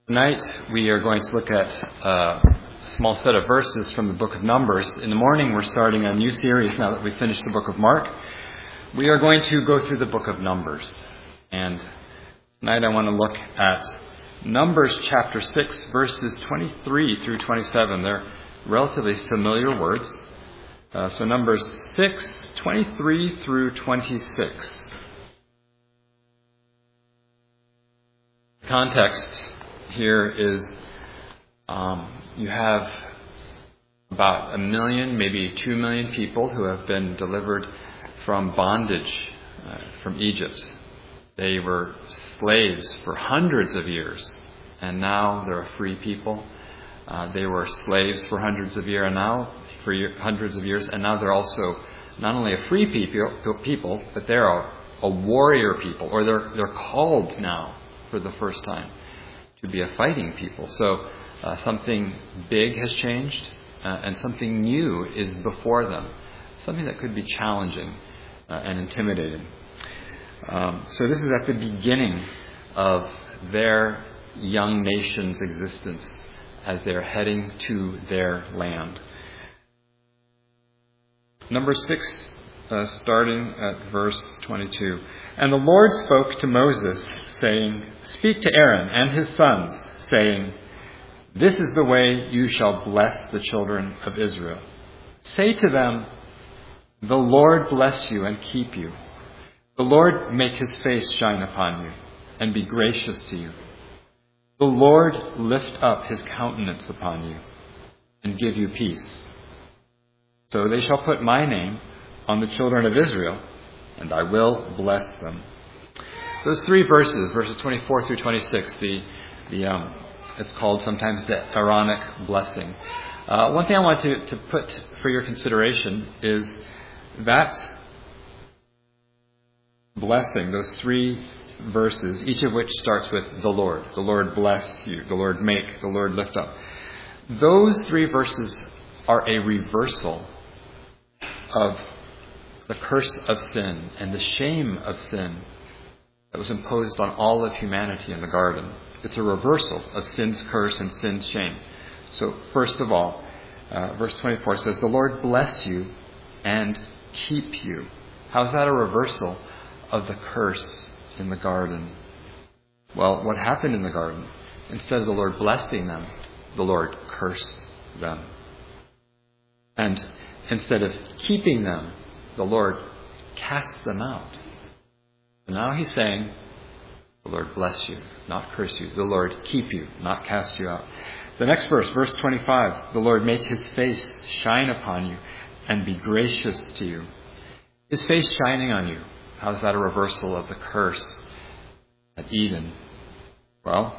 Tonight we are going to look at a small set of verses from the book of Numbers. In the morning we're starting a new series now that we've finished the book of Mark. We are going to go through the book of Numbers. And tonight I want to look at Numbers chapter 6 verses 23 through 27. They're relatively familiar words. So Numbers 6, 23 through 26. Context here is you have about 1 million, maybe 2 million people who have been delivered from bondage from Egypt. They were slaves for hundreds of years, and now they're a free people. They were slaves for hundreds of years, and now they're also not only a free people, but they're a warrior people, or they're called now for the first time to be a fighting people. So something big has changed, and something new is before them. Something that could be challenging and intimidating. So this is at the beginning of their young nation's existence as they're heading to their land. Number 6, starting at verse 22. And the Lord spoke to Moses, saying, "Speak to Aaron and his sons, saying, This is the way you shall bless the children of Israel. Say to them, The Lord bless you and keep you. The Lord make his face shine upon you and be gracious to you. The Lord lift up his countenance upon you and give you peace. So they shall put my name on the children of Israel, and I will bless them." Those 3 verses 24 through 26, it's called sometimes the Aaronic blessing. One thing I want to put for your consideration is that blessing, those 3 verses, each of which starts with the Lord bless you, the Lord make, the Lord lift up. Those 3 verses are a reversal of the curse of sin and the shame of sin that was imposed on all of humanity in the garden. It's a reversal of sin's curse and sin's shame. So first of all, verse 24 says, "The Lord bless you and keep you." How's that a reversal of the curse in the garden? Well, what happened in the garden? Instead of the Lord blessing them, the Lord cursed them. And instead of keeping them, the Lord cast them out. And now he's saying, the Lord bless you, not curse you. The Lord keep you, not cast you out. The next verse, verse 25, "The Lord make his face shine upon you and be gracious to you." His face shining on you. How's that a reversal of the curse at Eden? Well,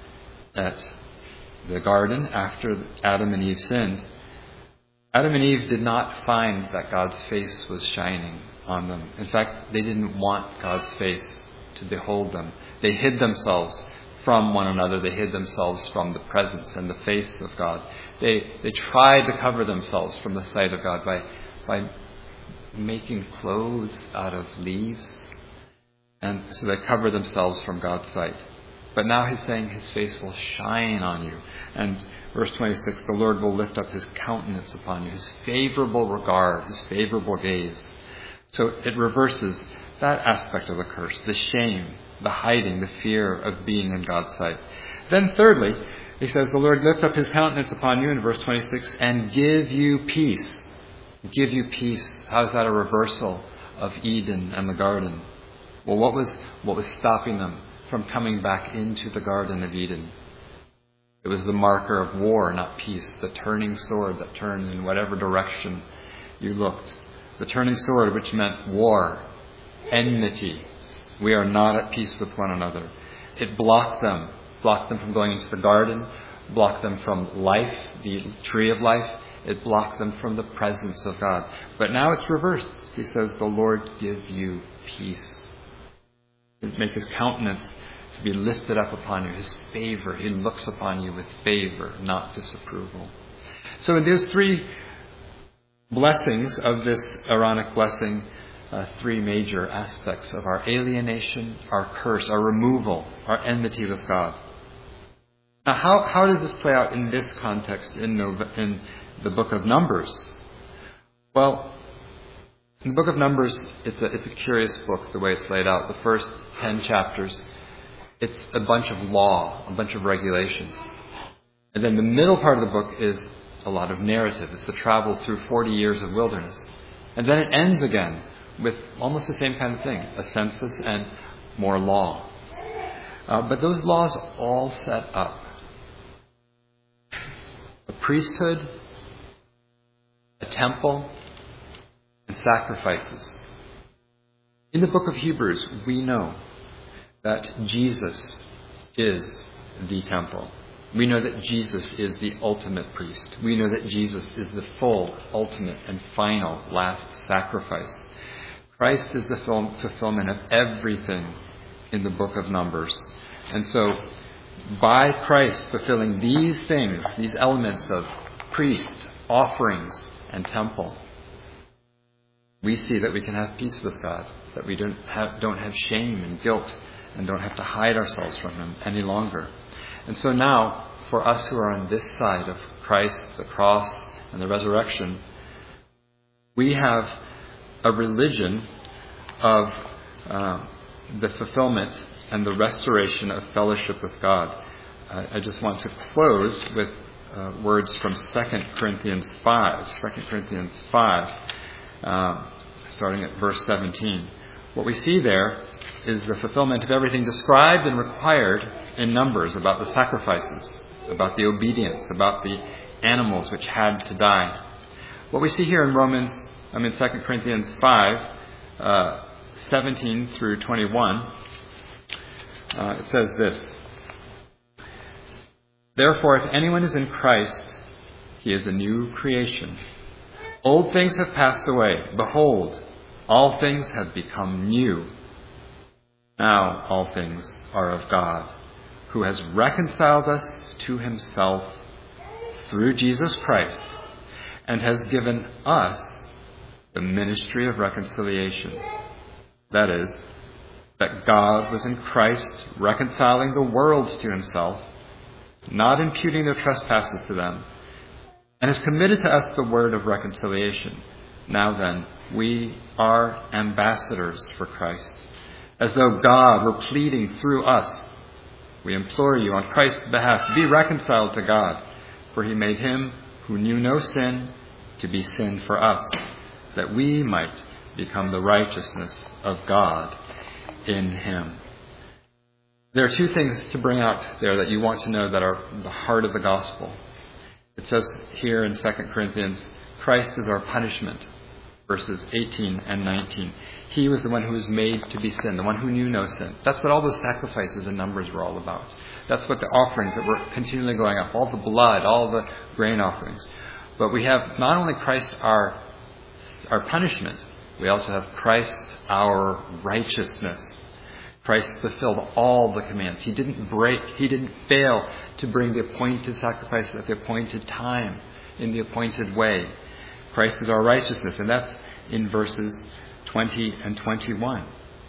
at the garden, after Adam and Eve sinned, Adam and Eve did not find that God's face was shining on them. In fact, they didn't want God's face to behold them. They hid themselves from one another. They hid themselves from the presence and the face of God. They tried to cover themselves from the sight of God by making clothes out of leaves. And so they cover themselves from God's sight. But now he's saying his face will shine on you. And verse 26, "The Lord will lift up his countenance upon you," his favorable regard, his favorable gaze. So it reverses that aspect of the curse, the shame, the hiding, the fear of being in God's sight. Then thirdly, he says, "The Lord lift up his countenance upon you," in verse 26, "and give you peace." Give you peace. How's that a reversal of Eden and the garden? Well, what was stopping them from coming back into the Garden of Eden? It was the marker of war, not peace. The turning sword that turned in whatever direction you looked. The turning sword, which meant war, enmity. We are not at peace with one another. It blocked them from going into the garden, blocked them from life, the tree of life. It blocked them from the presence of God. But now it's reversed. He says, "The Lord give you peace." Make his countenance to be lifted up upon you, his favor. He looks upon you with favor, not disapproval. So in those 3 blessings of this Aaronic blessing, 3 major aspects of our alienation, our curse, our removal, our enmity with God. Now, how does this play out in this context in the book of Numbers? Well, in the book of Numbers, it's a curious book the way it's laid out. The first 10 chapters, it's a bunch of law, a bunch of regulations. And then the middle part of the book is a lot of narrative. It's the travel through 40 years of wilderness. And then it ends again with almost the same kind of thing, a census and more law. But those laws all set up a priesthood, a temple, and sacrifices. In the book of Hebrews, we know that Jesus is the temple. We know that Jesus is the ultimate priest. We know that Jesus is the full, ultimate, and final last sacrifice. Christ is the fulfillment of everything in the book of Numbers. And so, by Christ fulfilling these things, these elements of priest, offerings, and temple, we see that we can have peace with God, that we don't have shame and guilt, and don't have to hide ourselves from Him any longer. And so now, for us who are on this side of Christ, the cross, and the resurrection, we have a religion of the fulfillment and the restoration of fellowship with God. I just want to close with words from 2 Corinthians 5. 2 Corinthians 5, starting at verse 17. What we see there is the fulfillment of everything described and required in Numbers about the sacrifices, about the obedience, about the animals which had to die. What we see here in 2 Corinthians 5, 17 through 21, it says this: Therefore, if anyone is in Christ, he is a new creation. Old things have passed away. Behold, all things have become new. Now all things are of God, who has reconciled us to Himself through Jesus Christ, and has given us the ministry of reconciliation. That is, that God was in Christ reconciling the world to Himself, not imputing their trespasses to them, and has committed to us the word of reconciliation. Now then, we are ambassadors for Christ, as though God were pleading through us. We implore you on Christ's behalf, be reconciled to God, for He made Him who knew no sin to be sin for us, that we might become the righteousness of God in Him. There are two things to bring out there that you want to know that are the heart of the gospel. It says here in 2 Corinthians, Christ is our punishment, verses 18 and 19. He was the one who was made to be sin, the one who knew no sin. That's what all those sacrifices and Numbers were all about. That's what the offerings that were continually going up, all the blood, all the grain offerings. But we have not only Christ our punishment, we also have Christ our righteousness. Christ fulfilled all the commands. He didn't fail to bring the appointed sacrifice at the appointed time, in the appointed way. Christ is our righteousness, and that's in verses 20 and 21.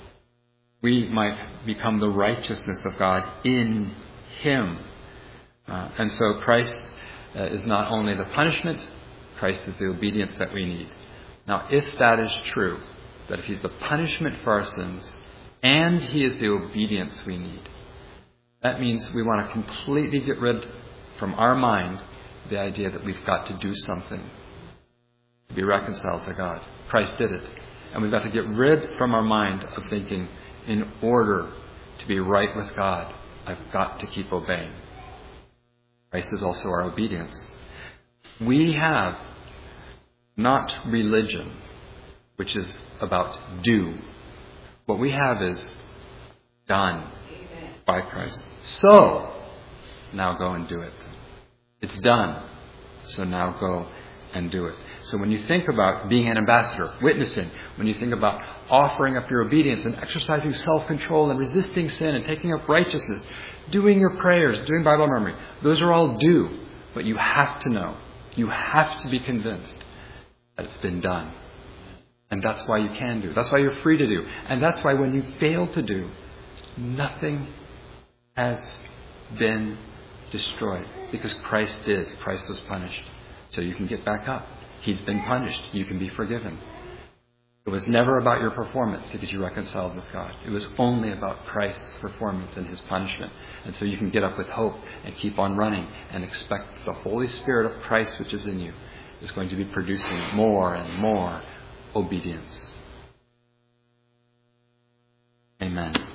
We might become the righteousness of God in Him. And so Christ is not only the punishment, Christ is the obedience that we need. Now, if that is true, that if He's the punishment for our sins, and He is the obedience we need, that means we want to completely get rid from our mind the idea that we've got to do something to be reconciled to God. Christ did it. And we've got to get rid from our mind of thinking, in order to be right with God, I've got to keep obeying. Christ is also our obedience. We have not religion, which is about do. What we have is done by Christ. So, now go and do it. It's done. So now go and do it. So when you think about being an ambassador, witnessing, when you think about offering up your obedience and exercising self-control and resisting sin and taking up righteousness, doing your prayers, doing Bible memory, those are all due. But you have to know, you have to be convinced that it's been done. And that's why you can do. That's why you're free to do. And that's why when you fail to do, nothing has been destroyed. Because Christ did. Christ was punished. So you can get back up. He's been punished. You can be forgiven. It was never about your performance to get you reconciled with God. It was only about Christ's performance and his punishment. And so you can get up with hope and keep on running and expect the Holy Spirit of Christ, which is in you, is going to be producing more and more obedience. Amen.